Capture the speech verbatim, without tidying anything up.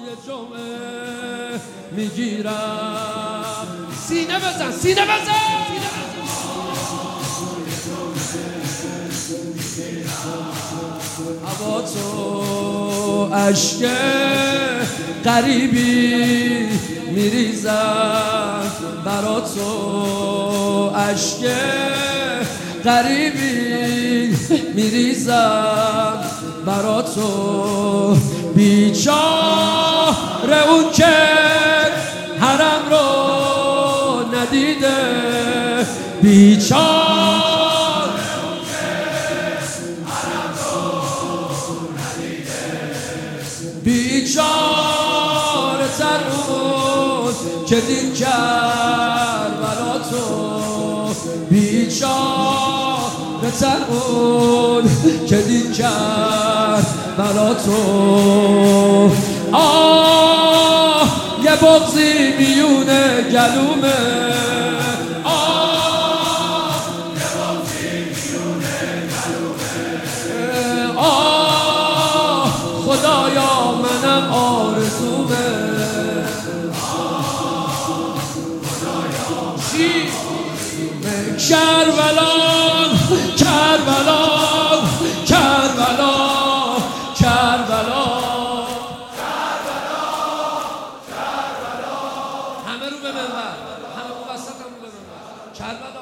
جمعه میگیرم. سینه بزن سینه بزن هوا تو عشق غریبی میریزم برا تو، عشق غریبی میریزم برا تو. بیچاره اون که حرم رو ندیده، بیچاره بیچاره تر اون که دین کربلا تو، بیچاره تر اون که دین کربلا تو. آه یه بغضی میونه گلومه، آه یه بغضی میونه گلومه، آه خدایا منم آرزومه، چی؟ کربلا کربلا کربلا کربلا همه رو به منبر، همه اون وسط هم رو به منبر. کربلا